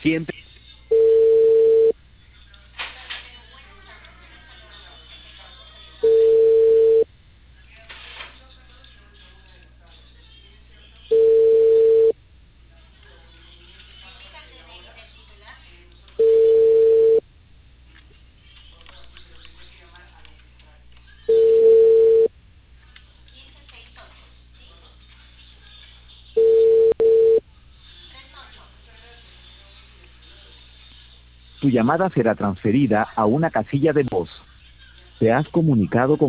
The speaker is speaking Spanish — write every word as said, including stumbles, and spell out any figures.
Siempre. Tu llamada será transferida a una casilla de voz. Te has comunicado con